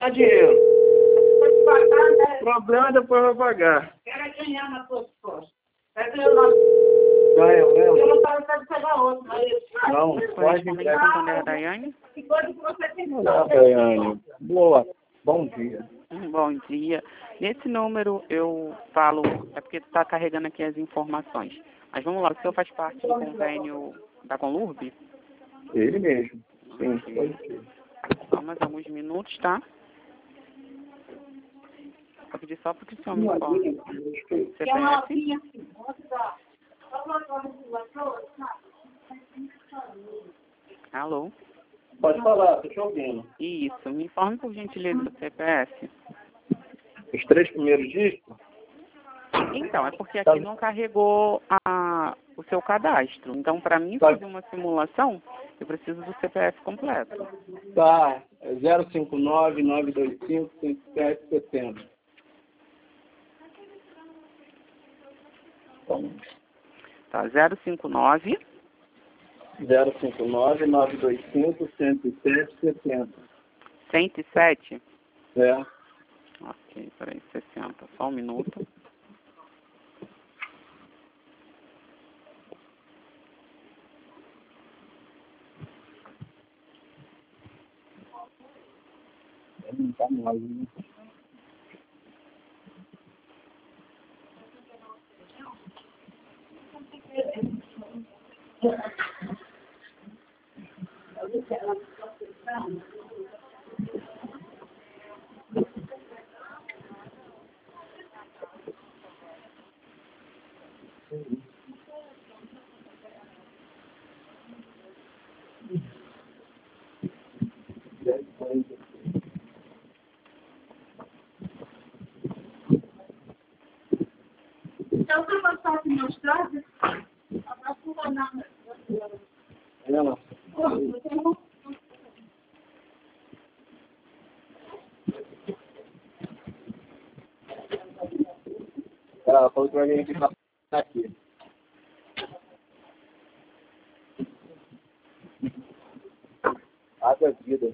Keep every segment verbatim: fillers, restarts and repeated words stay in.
Dá dinheiro. Pode pagar, né? O problema é depois vai pagar. Quero ganhar nas suas costas. Vai ganhar na... Ganha, Eu ganha. não estava tentando pegar outro, mas... Não, pode Correspondente entregar. Santander, Daiane. Que coisa que você tem que Olá, Daiane. Boa. Bom dia. Um bom dia. Nesse número eu falo, é porque está carregando aqui as informações. Mas vamos lá, o senhor faz parte do convênio da Conlurb? Ele mesmo. Sim, Ok. pode ser. Só mais alguns minutos, tá? Vou pedir só para que o senhor me informe. Que é uma C P F? alvinha assim. Vamos dar. Alô? Pode falar, estou te ouvindo. Isso, me informe por gentileza do C P F. Os três primeiros dígitos? Então, é porque aqui não carregou a, o seu cadastro. Então, para mim fazer uma simulação, eu preciso do C P F completo. Tá, é zero cinco nove, nove dois cinco, cinco sete sete zero. Tá, zero cinco nove, zero cinco nove, nove dois cinco, cento e sete, setenta. cento e sete. É. Ok, peraí, sessenta. Só um minuto. Não tá mais, né? Então, se eu passar aqui meus trajes, a próxima vai dar. Ela. Ela falou que vai vir aqui pra aqui. Água é vida.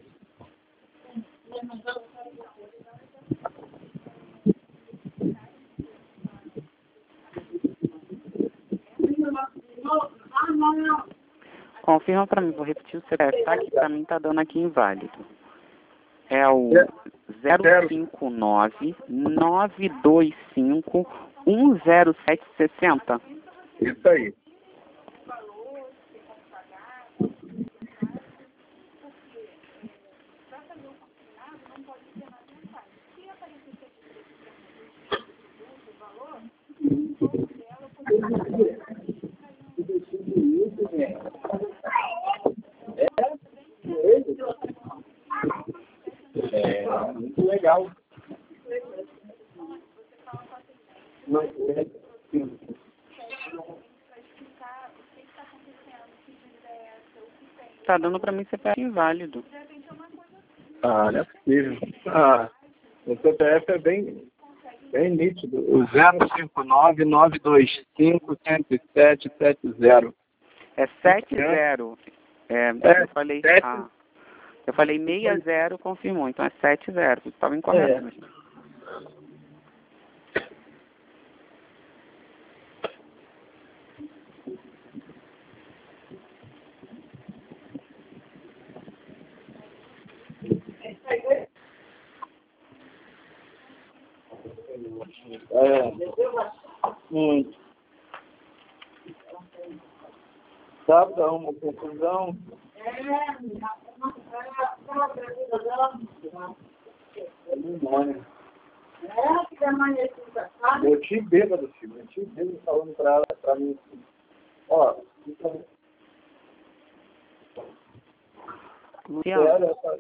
Ah, não. Confirma para mim, vou repetir o C P F, tá? Que para mim tá dando aqui inválido. É o zero cinco nove, nove dois cinco, um zero sete seis zero. Isso aí. É muito legal. Tá dando para mim C P F inválido. Ah, não é possível. Ah, o C P F é bem, bem nítido. O zero cinco nove, nove dois cinco, cento e sete, sete zero. É sete zero. É, É, eu falei, sete. ah, eu falei seis zero, confirmou, então é sete zero. Estava incorreto É. mesmo. É, muito. Sabe, dá uma confusão. É demônio. Eu te bêbado, filho. Eu te bêbado falando pra ela, pra mim assim. Ó, fica... Luciano, Sério, essa...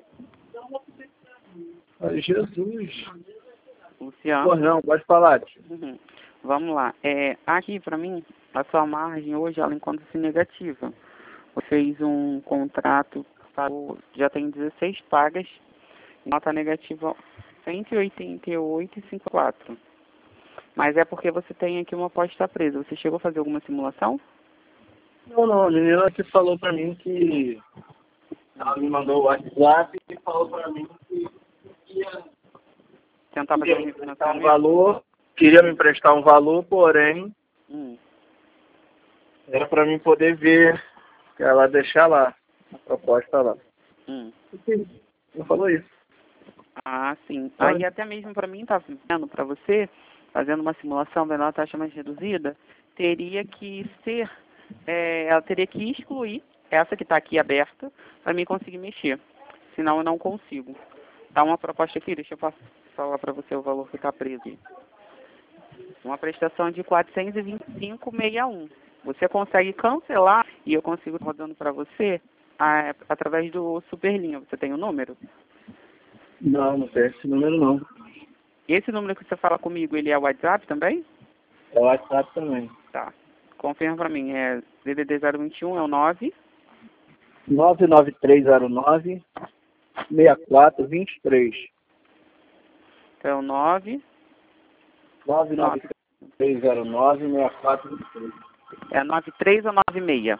Ai, Jesus. Luciano. Pô, não, pode falar, tio. Uhum. Vamos lá. É, aqui, para mim, a sua margem hoje ela encontra-se negativa. Você fez um contrato, pagou, já tem dezesseis pagas, nota negativa cento e oitenta e oito vírgula cinquenta e quatro. Mas é porque você tem aqui uma pode estar presa. Você chegou a fazer alguma simulação? Não, não, a menina que falou pra mim que... Ela me mandou o WhatsApp e falou pra mim que ia Tentar fazer um um refinanciamento? valor, queria me emprestar um valor, porém, Hum. era para mim poder ver, ela deixar lá, a proposta lá. Hum. Não falou isso. Ah, sim. Ah. Aí até mesmo para mim, tá vendo, para você, fazendo uma simulação, vendo a taxa mais reduzida, teria que ser, é, ela teria que excluir essa que está aqui aberta para mim conseguir mexer. Senão eu não consigo. Tá uma proposta aqui, deixa eu pass- falar para você o valor que está preso aqui. Uma prestação de quatrocentos e vinte e cinco reais e sessenta e um. Você consegue cancelar e eu consigo rodando para você a, através do Superlinha. Você tem o número? Não, não tem esse número não. Esse número que você fala comigo, ele é o WhatsApp também? É o WhatsApp também. Tá. Confirma pra mim, é D D D zero vinte e um, é o nove? nove nove três zero nove, seis quatro dois três. Então é o nove, nove nove três zero nove, seis quatro dois três. é nove três ou nove seis?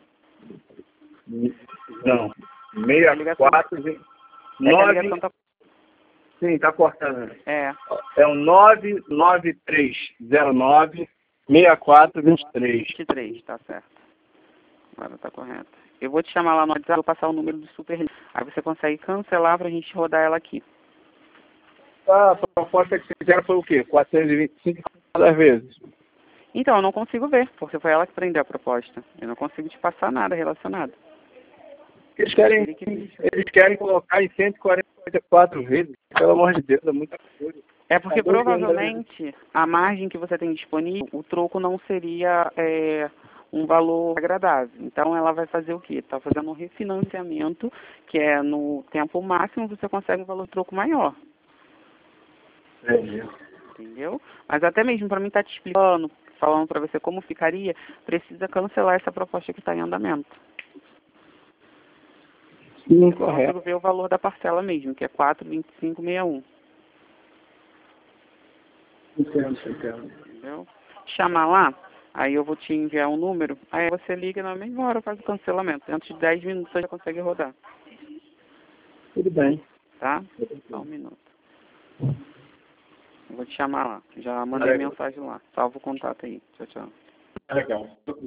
Não. seis quatro É que a nove. ligação tá... Sim, tá cortando. É, É o nove nove três zero nove, seis quatro dois três. vinte e três, tá certo. Agora tá correto. Eu vou te chamar lá no WhatsApp, vou passar o número do Superlinha. Aí você consegue cancelar pra gente rodar ela aqui. Ah, a proposta que vocês fizeram foi o quê? quatrocentos e vinte e cinco das vezes. Então, eu não consigo ver, porque foi ela que prendeu a proposta. Eu não consigo te passar nada relacionado. Eles querem, eles querem colocar em cento e quarenta e quatro vezes. Pelo amor de Deus, é muita coisa. É porque Tá dois provavelmente a margem que você tem disponível, o troco não seria é, um valor agradável. Então ela vai fazer o quê? Está fazendo um refinanciamento, que é no tempo máximo você consegue um valor de troco maior. É mesmo. Entendeu? Mas até mesmo para mim estar tá te explicando, falando para você como ficaria, precisa cancelar essa proposta que está em andamento. Sim, Eu correto. consigo ver o valor da parcela mesmo, que é quatro vinte e cinco sessenta e um. Entendo, entendo. Entendeu? Chamar lá, aí eu vou te enviar um número, aí você liga na mesma hora, faz o cancelamento. Dentro de dez minutos você já consegue rodar. Tudo bem. Tá? Só um minuto. Eu vou te chamar lá. Já mandei Legal. mensagem lá. Salva o contato aí. Tchau, tchau. Legal.